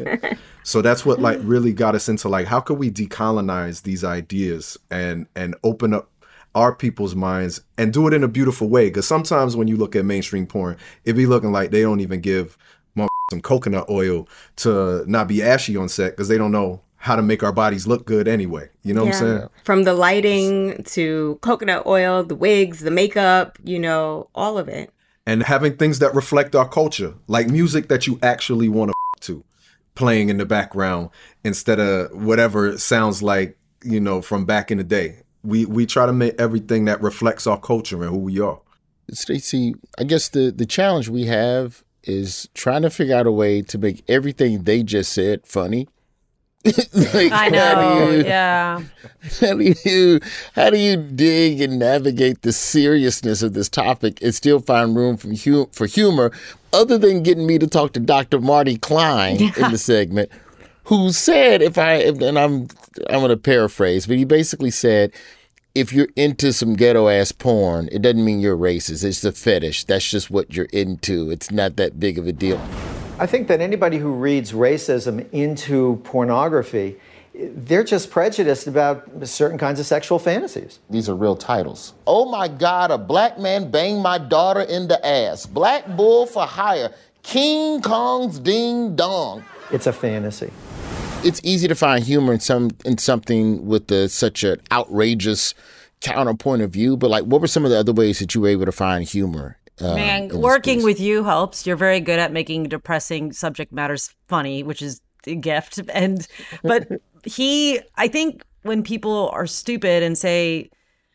So that's what like really got us into like, how could we decolonize these ideas and and open up our people's minds and do it in a beautiful way? Because sometimes when you look at mainstream porn, it be looking like they don't even give some coconut oil to not be ashy on set because they don't know how to make our bodies look good anyway. You know yeah. what I'm saying? From the lighting to coconut oil, the wigs, the makeup, you know, all of it. And having things that reflect our culture, like music that you actually want to to, playing in the background instead of whatever it sounds like, you know, from back in the day. We we try to make everything that reflects our culture and who we are. Stacey, I guess the, the challenge we have is trying to figure out a way to make everything they just said funny. like, I know, how do you, yeah. How do you how do you dig and navigate the seriousness of this topic and still find room for, hu- for humor, other than getting me to talk to Doctor Marty Klein yeah. in the segment, who said, if I if, and I'm I'm going to paraphrase, but he basically said, if you're into some ghetto ass porn, it doesn't mean you're racist. It's a fetish. That's just what you're into. It's not that big of a deal. I think that anybody who reads racism into pornography they're just prejudiced about certain kinds of sexual fantasies. These are real titles. Oh my God, a black man banged my daughter in the ass. Black bull for hire. King Kong's ding dong. It's a fantasy. It's easy to find humor in some in something with the, such an outrageous counterpoint of view, but like, what were some of the other ways that you were able to find humor? Uh, Man, working with you helps. You're very good at making depressing subject matters funny, which is a gift. And but he, I think when people are stupid and say,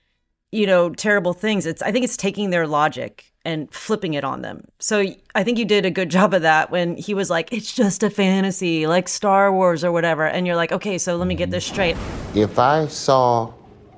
you know, terrible things, it's I think it's taking their logic and flipping it on them. So I think you did a good job of that when he was like, it's just a fantasy, like Star Wars or whatever. And you're like, okay, so let me get this straight. If I saw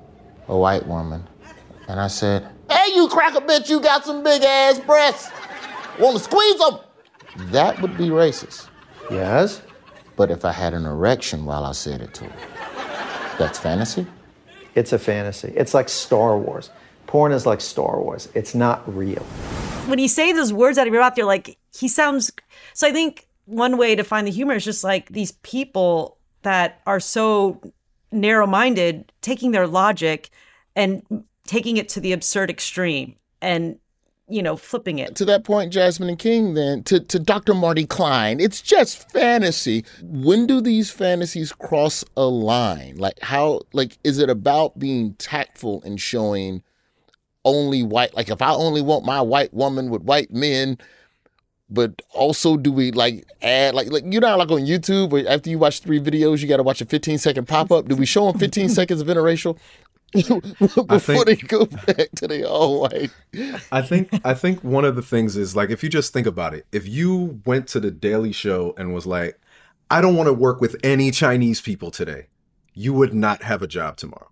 a white woman and I said, hey, you cracker bitch, you got some big ass breasts. Want to squeeze them? That would be racist. Yes. But if I had an erection while I said it to her, that's fantasy? It's a fantasy. It's like Star Wars. Porn is like Star Wars. It's not real. When you say those words out of your mouth, you're like, he sounds... So I think one way to find the humor is just like these people that are so narrow-minded, taking their logic and taking it to the absurd extreme and, you know, flipping it. To that point, Jasmine and King, then, to, to Doctor Marty Klein, it's just fantasy. When do these fantasies cross a line? Like, how, like, is it about being tactful and showing only white, like, if I only want my white woman with white men, but also do we, like, add, like, like you know, like on YouTube, where after you watch three videos, you got to watch a fifteen second pop-up. Do we show them fifteen seconds of interracial before think, they go back to the all white? I think I think one of the things is, like, if you just think about it, if you went to the Daily Show and was like, I don't want to work with any Chinese people today, you would not have a job tomorrow.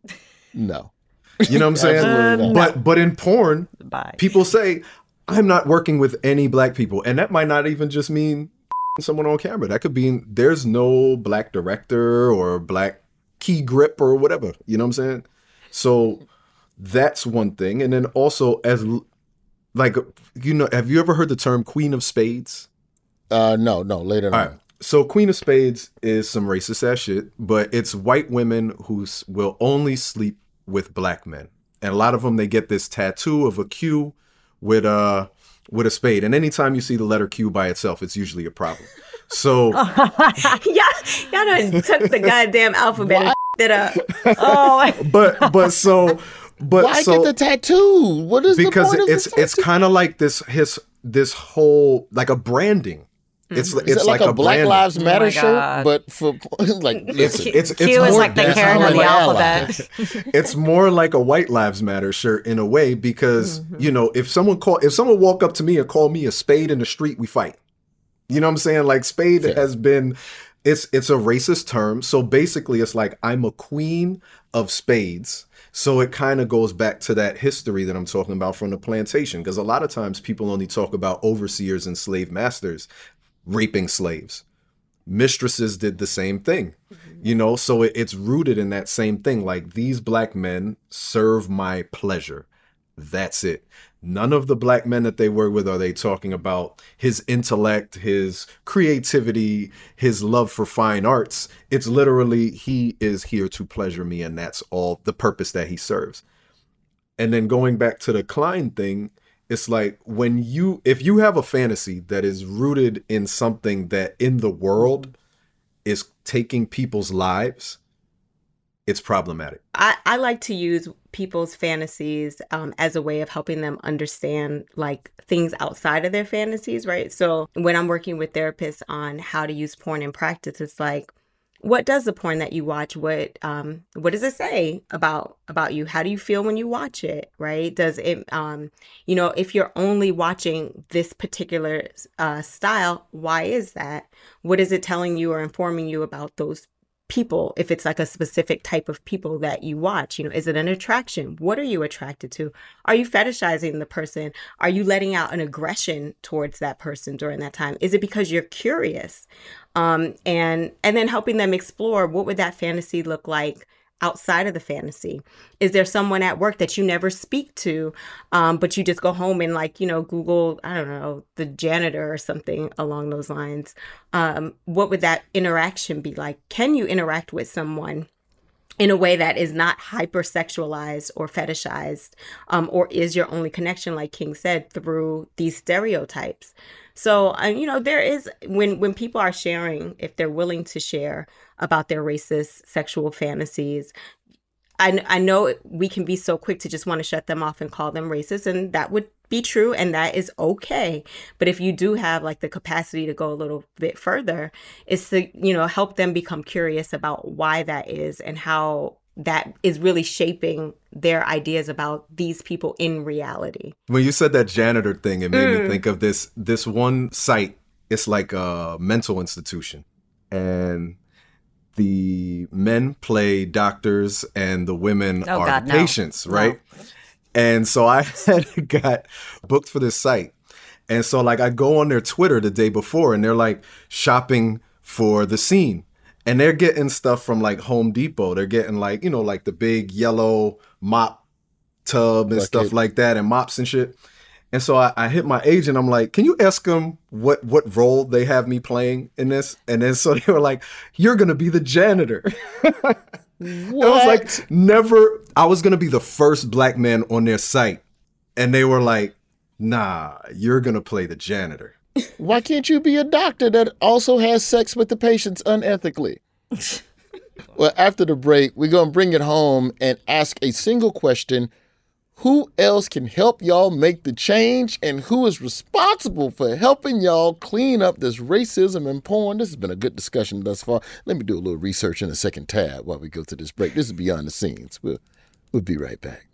No. You know what I'm saying? Uh, but no. but in porn, Bye. people say, I'm not working with any black people. And that might not even just mean someone on camera. That could be, there's no black director or black key grip or whatever. You know what I'm saying? So that's one thing. And then also, as like, you know, have you ever heard the term Queen of Spades? Uh, no, no, later on. All right. So Queen of Spades is some racist ass shit, but it's white women who will only sleep with black men. And a lot of them, they get this tattoo of a Q with a, with a spade. And anytime you see the letter Q by itself, it's usually a problem. So yeah, y'all done took the goddamn alphabet and it up. Oh, but but so but why so, get the tattoo? What is because the point it's of the it's kind of like this his this whole like a branding. It's Is it's it like, like a, a Black branding. Lives Matter Oh my shirt, God. but for like It's listen, it's it's Q is more, like the that's character how of the we're alphabet. it's more like a White Lives Matter shirt in a way because Mm-hmm. you know if someone call if someone walk up to me and call me a spade in the street, we fight. You know what I'm saying? Like spade Fair. has been it's it's a racist term. So basically it's like I'm a queen of spades. So it kind of goes back to that history that I'm talking about from the plantation, because a lot of times people only talk about overseers and slave masters raping slaves. Mistresses did the same thing, you know, so it, it's rooted in that same thing. Like, these black men serve my pleasure. That's it. None of the black men that they work with are they talking about his intellect, his creativity, his love for fine arts. It's literally, he is here to pleasure me, and that's all the purpose that he serves. And then going back to the Klein thing, it's like when you, if you have a fantasy that is rooted in something that in the world is taking people's lives, it's problematic. I, I like to use people's fantasies um, as a way of helping them understand like things outside of their fantasies, right? So when I'm working with therapists on how to use porn in practice, it's like, what does the porn that you watch, what um, what does it say about about you? How do you feel when you watch it, right? Does it, um, you know, if you're only watching this particular uh, style, why is that? What is it telling you or informing you about those people? If it's like a specific type of people that you watch, you know, is it an attraction? What are you attracted to? Are you fetishizing the person? Are you letting out an aggression towards that person during that time? Is it because you're curious? Um, and and then helping them explore what would that fantasy look like outside of the fantasy? Is there someone at work that you never speak to, um, but you just go home and like, you know, Google, I don't know, the janitor or something along those lines? Um, what would that interaction be like? Can you interact with someone in a way that is not hypersexualized or fetishized, um, or is your only connection, like King said, through these stereotypes? So, uh, you know, there is, when, when people are sharing, if they're willing to share about their racist sexual fantasies, I, I know we can be so quick to just want to shut them off and call them racist, and that would be true, and that is okay. But if you do have like the capacity to go a little bit further, it's to, you know, help them become curious about why that is and how that is really shaping their ideas about these people in reality. When you said that janitor thing, it made Mm. me think of this this one site. It's like a mental institution, and the men play doctors and the women Oh, are God, the no. patients, right? And so I had got booked for this site. And so like I go on their Twitter the day before and they're like shopping for the scene. And they're getting stuff from like Home Depot. They're getting like, you know, like the big yellow mop tub and Bucket. stuff like that and mops and shit. And so I, I hit my agent. I'm like, can you ask them what, what role they have me playing in this? And then so they were like, you're going to be the janitor. What? I was like, never. I was going to be the first black man on their site. And they were like, nah, you're going to play the janitor. Why can't you be a doctor that also has sex with the patients unethically? Well, after the break, we're going to bring it home and ask a single question. Who else can help y'all make the change, and who is responsible for helping y'all clean up this racism in porn? This has been a good discussion thus far. Let me do a little research in the second tab while we go to this break. This is Beyond the Scenes. We'll, we'll be right back.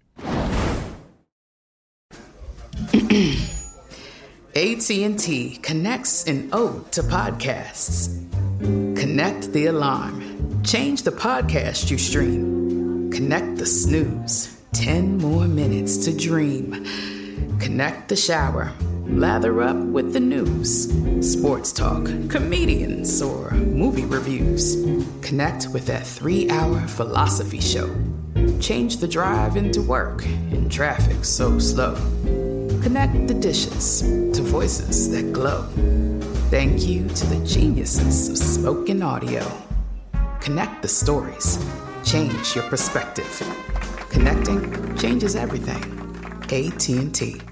A T and T connects an ode to podcasts. Connect the alarm. Change the podcast you stream. Connect the snooze. ten more minutes to dream. Connect the shower. Lather up with the news. Sports talk, comedians, or movie reviews. Connect with that three-hour philosophy show. Change the drive into work in traffic so slow. Connect the dishes to voices that glow. Thank you to the geniuses of spoken audio. Connect the stories. Change your perspective. Connecting changes everything. A T and T.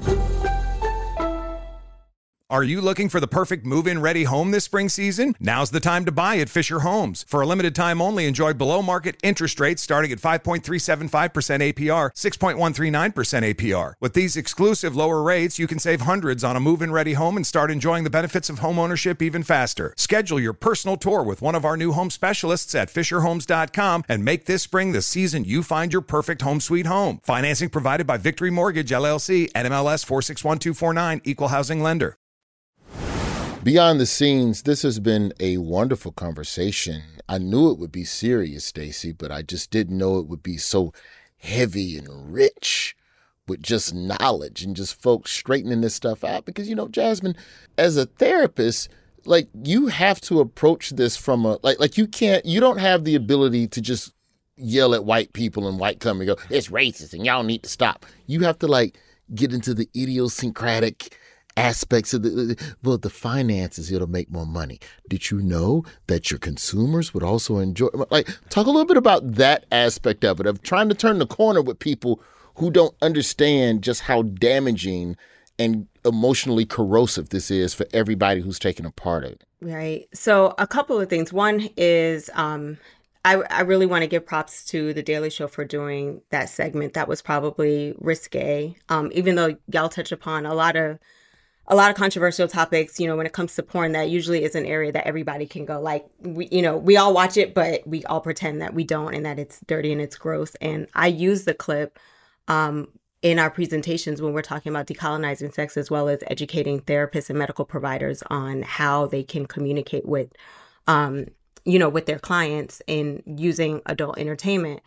Are you looking for the perfect move-in ready home this spring season? Now's the time to buy at Fisher Homes. For a limited time only, enjoy below-market interest rates starting at five point three seven five percent A P R, six point one three nine percent A P R. With these exclusive lower rates, you can save hundreds on a move-in ready home and start enjoying the benefits of homeownership even faster. Schedule your personal tour with one of our new home specialists at fisher homes dot com and make this spring the season you find your perfect home sweet home. Financing provided by Victory Mortgage, L L C, N M L S four six one two four nine, Equal Housing Lender. Beyond the Scenes, this has been a wonderful conversation. I knew it would be serious, Stacey, but I just didn't know it would be so heavy and rich with just knowledge and just folks straightening this stuff out. Because, you know, Jasmine, as a therapist, like you have to approach this from a, like, like you can't, you don't have the ability to just yell at white people and white come and go, it's racist and y'all need to stop. You have to like get into the idiosyncratic aspects of the, well, the finances, it'll make more money. Did you know that your consumers would also enjoy, like, talk a little bit about that aspect of it, of trying to turn the corner with people who don't understand just how damaging and emotionally corrosive this is for everybody who's taking a part of it. Right. So a couple of things. One is, um, I, I really want to give props to The Daily Show for doing that segment. That was probably risque, um, even though y'all touch upon a lot of a lot of controversial topics, you know, when it comes to porn, that usually is an area that everybody can go like, we, you know, we all watch it, but we all pretend that we don't and that it's dirty and it's gross. And I use the clip um, in our presentations when we're talking about decolonizing sex, as well as educating therapists and medical providers on how they can communicate with, um, you know, with their clients in using adult entertainment.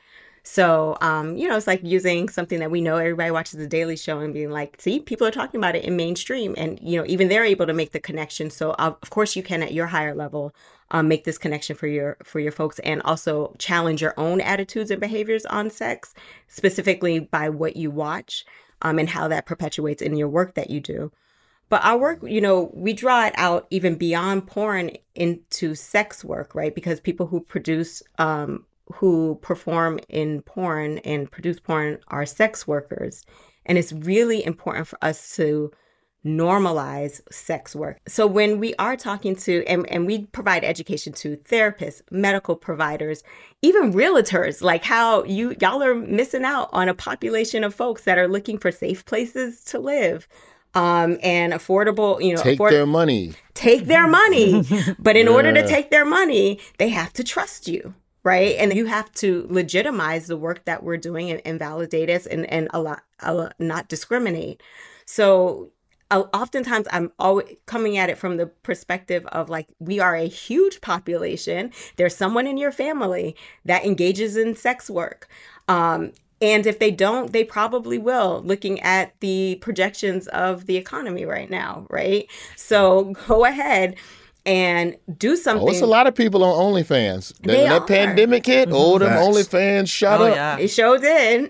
So, um, you know, it's like using something that we know everybody watches The Daily Show and being like, see, people are talking about it in mainstream. And, you know, even they're able to make the connection. So, uh, of course, you can at your higher level um, make this connection for your for your folks and also challenge your own attitudes and behaviors on sex, specifically by what you watch um, and how that perpetuates in your work that you do. But our work, you know, we draw it out even beyond porn into sex work, right? Because people who produce um who perform in porn and produce porn are sex workers. And it's really important for us to normalize sex work. So when we are talking to, and, and we provide education to therapists, medical providers, even realtors, like how you, y'all are missing out on a population of folks that are looking for safe places to live. Um, and affordable, you know, take afford- their money, take their money. But in yeah. order to take their money, they have to trust you. Right. And you have to legitimize the work that we're doing and, and validate us and, and a lot, a lot, not discriminate. So uh, oftentimes I'm always coming at it from the perspective of like, we are a huge population. There's someone in your family that engages in sex work. Um, and if they don't, they probably will, looking at the projections of the economy right now. Right. So go ahead and do something. Oh, it's a lot of people on OnlyFans. That, They when that are. pandemic hit, oh, them Facts. OnlyFans shot Oh, up. yeah. It sure did.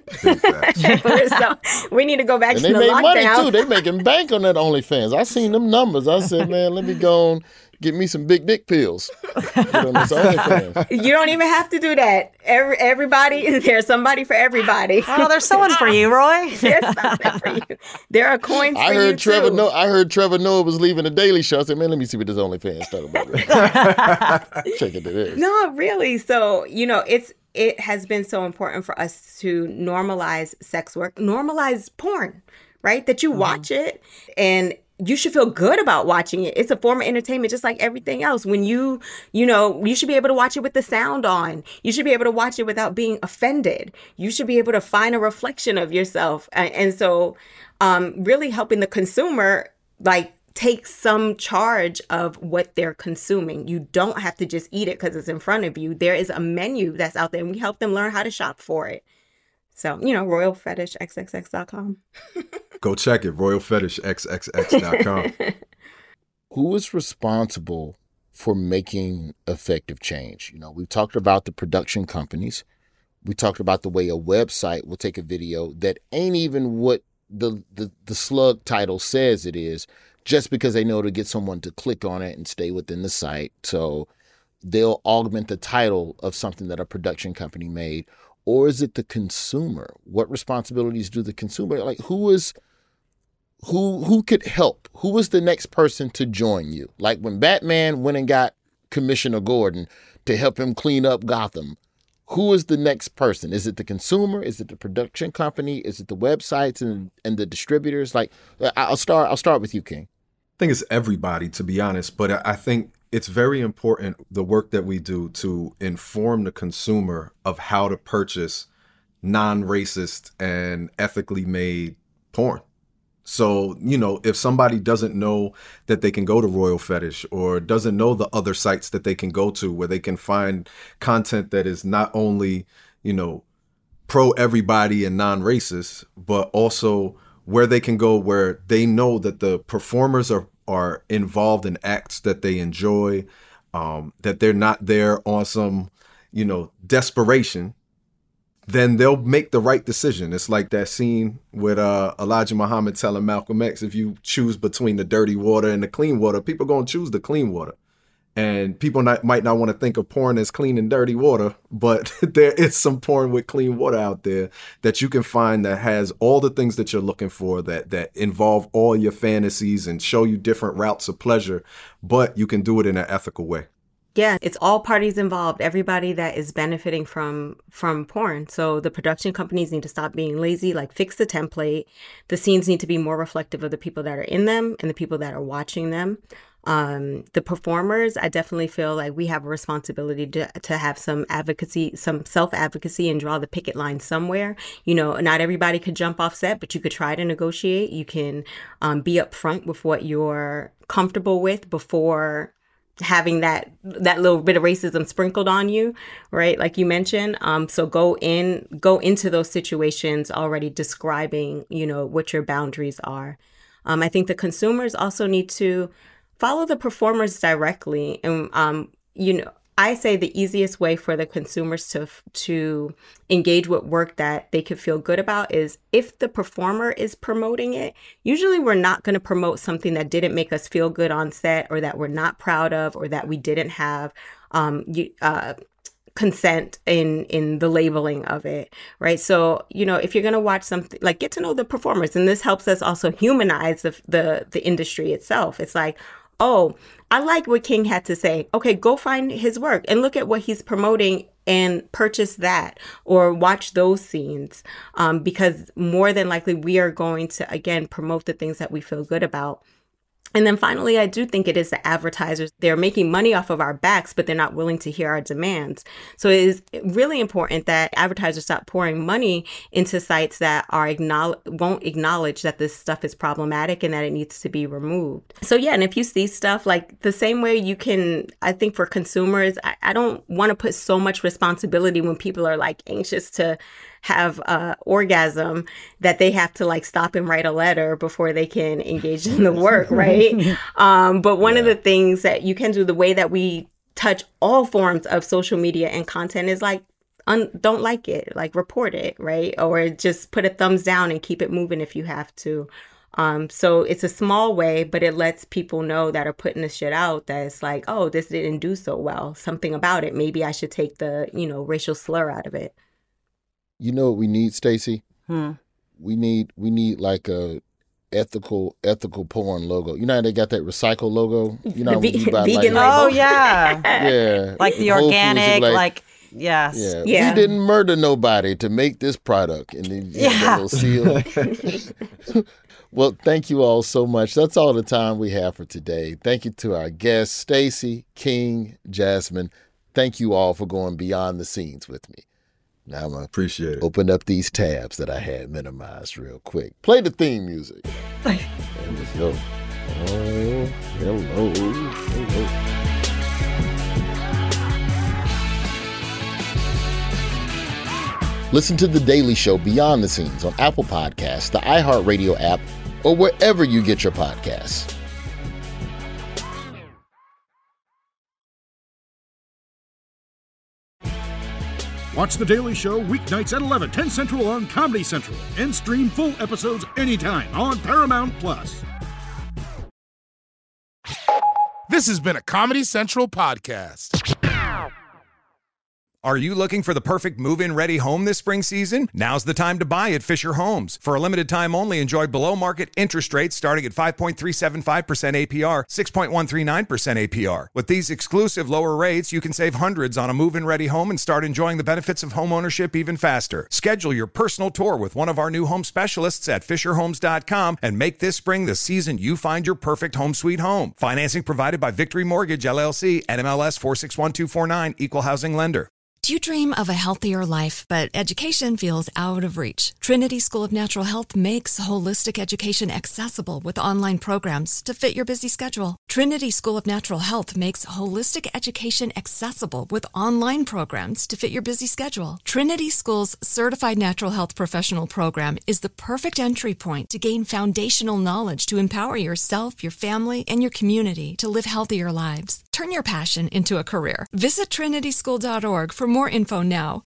So we need to go back And to they the made lockdown. money too. They making bank on that OnlyFans. I seen them numbers. I said, man, let me go and get me some big dick pills. Get on this OnlyFans. You don't even have to do that. Every, everybody, there's somebody for everybody. Oh, there's someone for you, Roy. There's something for you. There are coins I for heard you Trevor. too. No, I heard Trevor Noah was leaving the Daily Show. I said, man, let me see what this OnlyFans talking about. Check into this. No, really. So, you know, it's it has been so important for us to normalize sex work, normalize porn, right? That you watch it and you should feel good about watching it. It's a form of entertainment, just like everything else. When you, you know, you should be able to watch it with the sound on. You should be able to watch it without being offended. You should be able to find a reflection of yourself. And, and so um, really helping the consumer, like, take some charge of what they're consuming. You don't have to just eat it because it's in front of you. There is a menu that's out there, and we help them learn how to shop for it. So, you know, royal fetish x x x dot com. Go check it, royal fetish x x x dot com. Who is responsible for making effective change? You know, we've talked about the production companies. We talked about the way a website will take a video that ain't even what the, the, the slug title says it is, just because they know to get someone to click on it and stay within the site. So they'll augment the title of something that a production company made. Or is it the consumer? What responsibilities do the consumer, like who is, who who could help? Who is the next person to join you? Like when Batman went and got Commissioner Gordon to help him clean up Gotham, who is the next person? Is it the consumer? Is it the production company? Is it the websites and, and the distributors? Like I'll start I'll start with you, King. I think it's everybody, to be honest, but I think it's very important, the work that we do, to inform the consumer of how to purchase non-racist and ethically made porn. So, you know, if somebody doesn't know that they can go to Royal Fetish or doesn't know the other sites that they can go to where they can find content that is not only, you know, pro everybody and non-racist, but also where they can go where they know that the performers are are involved in acts that they enjoy, um, that they're not there on some, you know, desperation, then they'll make the right decision. It's like that scene with uh, Elijah Muhammad telling Malcolm X, if you choose between the dirty water and the clean water, people going to choose the clean water. And people not, might not want to think of porn as clean and dirty water, but there is some porn with clean water out there that you can find that has all the things that you're looking for, that that involve all your fantasies and show you different routes of pleasure, but you can do it in an ethical way. Yeah, it's all parties involved, everybody that is benefiting from from porn. So the production companies need to stop being lazy, like fix the template. The scenes need to be more reflective of the people that are in them and the people that are watching them. Um, the performers, I definitely feel like we have a responsibility to, to have some advocacy, some self-advocacy and draw the picket line somewhere. You know, not everybody could jump off set, but you could try to negotiate. You can um, be upfront with what you're comfortable with before having that that little bit of racism sprinkled on you, right? Like you mentioned. Um, so go in, go into those situations already describing, you know, what your boundaries are. Um, I think the consumers also need to follow the performers directly. And, um, you know, I say the easiest way for the consumers to to engage with work that they could feel good about is if the performer is promoting it. Usually we're not going to promote something that didn't make us feel good on set, or that we're not proud of, or that we didn't have um, uh, consent in in the labeling of it, right? So, you know, if you're going to watch something, like, get to know the performers. And this helps us also humanize the the, the industry itself. It's like, oh, I like what King had to say. Okay, go find his work and look at what he's promoting and purchase that, or watch those scenes, um, because more than likely we are going to, again, promote the things that we feel good about. And then finally, I do think it is the advertisers. They're making money off of our backs, but they're not willing to hear our demands. So it is really important that advertisers stop pouring money into sites that are acknowledge, won't acknowledge that this stuff is problematic and that it needs to be removed. So yeah, and if you see stuff like the same way you can, I think for consumers, I, I don't want to put so much responsibility when people are like anxious to have uh, orgasm that they have to like stop and write a letter before they can engage in the work, right? um, but one yeah. of the things that you can do, the way that we touch all forms of social media and content, is like, un- don't like it, like report it, right? Or just put a thumbs down and keep it moving if you have to. Um, so it's a small way, but it lets people know that are putting this shit out that it's like, oh, this didn't do so well. Something about it. Maybe I should take the, you know, racial slur out of it. You know what we need, Stacey? Hmm. We need we need like a ethical ethical porn logo. You know how they got that recycle logo? You know, the when you buy, vegan like, label. Oh yeah, yeah, like the Whole organic, Foods, like, like yes, yeah. yeah. We didn't murder nobody to make this product, and then you yeah. know, seal. Well, thank you all so much. That's all the time we have for today. Thank you to our guests, Stacey, King, Jasmine. Thank you all for going beyond the scenes with me. Now I'm going to appreciate it. Open up these tabs that I had minimized real quick. Play the theme music. There we go. Oh, hello. Hello. Listen to The Daily Show Beyond the Scenes on Apple Podcasts, the iHeartRadio app, or wherever you get your podcasts. Watch The Daily Show weeknights at eleven, ten Central on Comedy Central, and stream full episodes anytime on Paramount Plus. This has been a Comedy Central podcast. Are you looking for the perfect move-in ready home this spring season? Now's the time to buy at Fisher Homes. For a limited time only, enjoy below-market interest rates starting at five point three seven five percent A P R, six point one three nine percent A P R. With these exclusive lower rates, you can save hundreds on a move-in ready home and start enjoying the benefits of homeownership even faster. Schedule your personal tour with one of our new home specialists at fisher homes dot com and make this spring the season you find your perfect home sweet home. Financing provided by Victory Mortgage, L L C, N M L S four six one two four nine, Equal Housing Lender. Do you dream of a healthier life, but education feels out of reach? Trinity School of Natural Health makes holistic education accessible with online programs to fit your busy schedule. Trinity School of Natural Health makes holistic education accessible with online programs to fit your busy schedule. Trinity School's Certified Natural Health Professional Program is the perfect entry point to gain foundational knowledge to empower yourself, your family, and your community to live healthier lives. Turn your passion into a career. Visit trinity school dot org for more info now.